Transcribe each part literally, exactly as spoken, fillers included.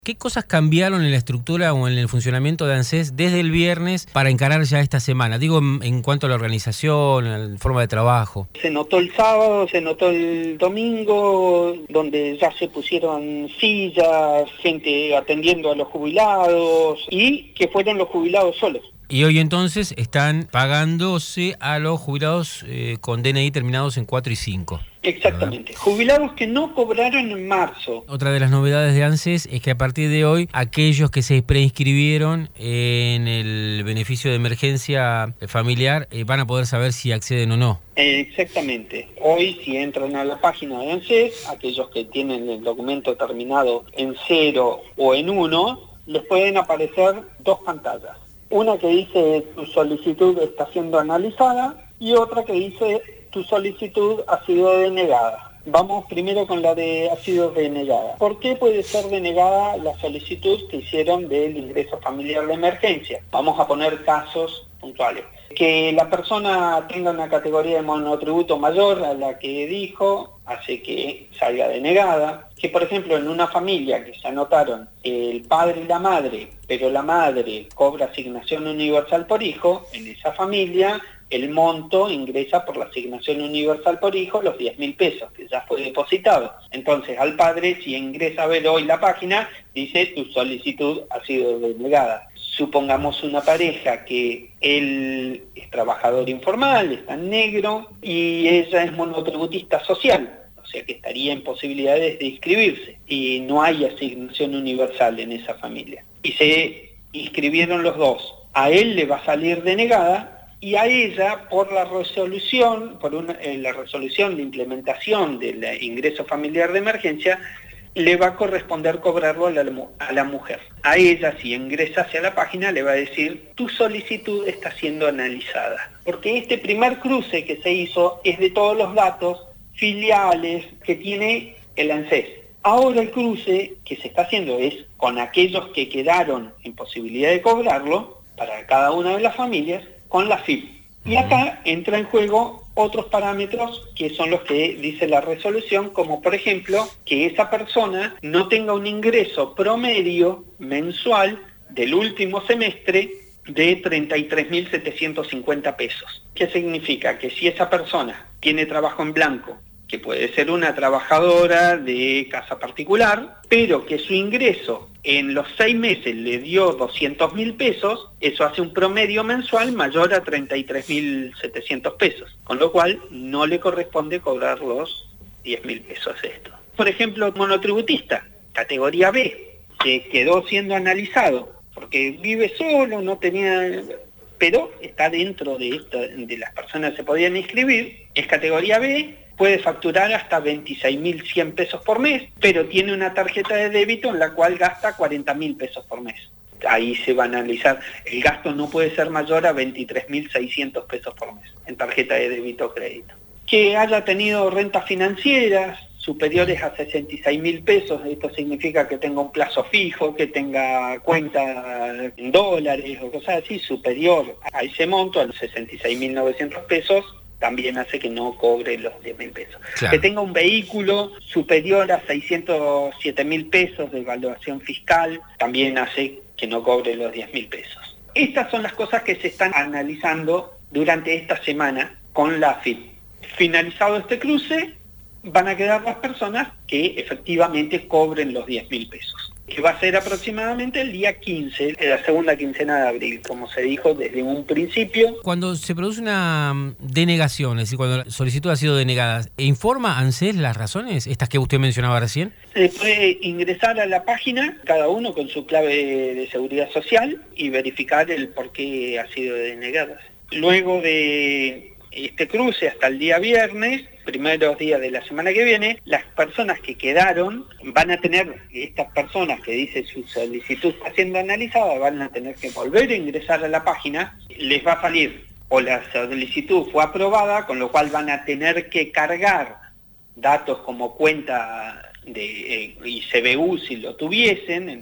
¿Qué cosas cambiaron en la estructura o en el funcionamiento de ANSES desde el viernes para encarar ya esta semana? Digo, en, en cuanto a la organización, a la forma de trabajo. Se notó el sábado, se notó el domingo, donde ya se pusieron sillas, gente atendiendo a los jubilados y que fueron los jubilados solos. Y hoy entonces están pagándose a los jubilados eh, con D N I terminados en cuatro y cinco. Exactamente, ¿verdad? Jubilados que no cobraron en marzo. Otra de las novedades de ANSES es que a partir de hoy, aquellos que se preinscribieron en el beneficio de emergencia familiar eh, van a poder saber si acceden o no. Exactamente. Hoy, si entran a la página de ANSES, aquellos que tienen el documento terminado en cero o en uno, les pueden aparecer dos pantallas. Una que dice tu solicitud está siendo analizada y otra que dice tu solicitud ha sido denegada. Vamos primero con la de ha sido denegada. ¿Por qué puede ser denegada la solicitud que hicieron del ingreso familiar de emergencia? Vamos a poner casos puntuales. Que la persona tenga una categoría de monotributo mayor a la que dijo, hace que salga denegada. Que por ejemplo en una familia que se anotaron el padre y la madre, pero la madre cobra asignación universal por hijo, en esa familia el monto ingresa por la asignación universal por hijo los diez mil pesos, que ya fue depositado. Entonces al padre, si ingresa a ver hoy la página, dice tu solicitud ha sido denegada. Supongamos una pareja que él es trabajador informal, está en negro, y ella es monotributista social, o sea que estaría en posibilidades de inscribirse, y no hay asignación universal en esa familia. Y se inscribieron los dos. A él le va a salir denegada, y a ella, por la resolución, por una, eh, la resolución de implementación del ingreso familiar de emergencia, le va a corresponder cobrarlo a la, a la mujer. A ella, si ingresa hacia la página, le va a decir, tu solicitud está siendo analizada. Porque este primer cruce que se hizo es de todos los datos filiales que tiene el ANSES. Ahora el cruce que se está haciendo es con aquellos que quedaron en posibilidad de cobrarlo, para cada una de las familias, con la F I P. Y acá entra en juego otros parámetros que son los que dice la resolución, como por ejemplo que esa persona no tenga un ingreso promedio mensual del último semestre de treinta y tres mil setecientos cincuenta pesos. ¿Qué significa? Que si esa persona tiene trabajo en blanco, que puede ser una trabajadora de casa particular, pero que su ingreso en los seis meses le dio doscientos mil pesos, eso hace un promedio mensual mayor a treinta y tres mil setecientos pesos, con lo cual no le corresponde cobrar los diez mil pesos esto. Por ejemplo, monotributista, categoría B, que quedó siendo analizado, porque vive solo, no tenía, pero está dentro de, esta, de las personas que se podían inscribir, es categoría B, puede facturar hasta veintiséis mil cien pesos por mes, pero tiene una tarjeta de débito en la cual gasta cuarenta mil pesos por mes. Ahí se va a analizar, el gasto no puede ser mayor a veintitrés mil seiscientos pesos por mes en tarjeta de débito o crédito. Que haya tenido rentas financieras superiores a sesenta y seis mil pesos, esto significa que tenga un plazo fijo, que tenga cuenta en dólares o cosas así, superior a ese monto, a los sesenta y seis mil novecientos pesos, también hace que no cobre los diez mil pesos. Claro. Que tenga un vehículo superior a seiscientos siete mil pesos de evaluación fiscal, también hace que no cobre los diez mil pesos. Estas son las cosas que se están analizando durante esta semana con la F I P. Finalizado este cruce, van a quedar las personas que efectivamente cobren los diez mil pesos, que va a ser aproximadamente el día quince, la segunda quincena de abril, como se dijo desde un principio. Cuando se produce una denegación, es decir, cuando la solicitud ha sido denegada, ¿informa ANSES las razones, estas que usted mencionaba recién? Se puede ingresar a la página, cada uno con su clave de seguridad social, y verificar el por qué ha sido denegada. Luego de este cruce hasta el día viernes, primeros días de la semana que viene, las personas que quedaron van a tener, estas personas que dice su solicitud está siendo analizada, van a tener que volver a ingresar a la página, les va a salir o la solicitud fue aprobada, con lo cual van a tener que cargar datos como cuenta de eh, y C B U si lo tuviesen,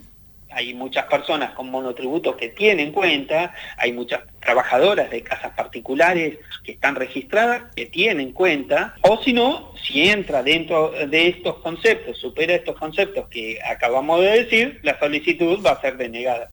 hay muchas personas con monotributo que tienen cuenta, hay muchas trabajadoras de casas particulares que están registradas, que tienen cuenta, o si no, si entra dentro de estos conceptos, supera estos conceptos que acabamos de decir, la solicitud va a ser denegada.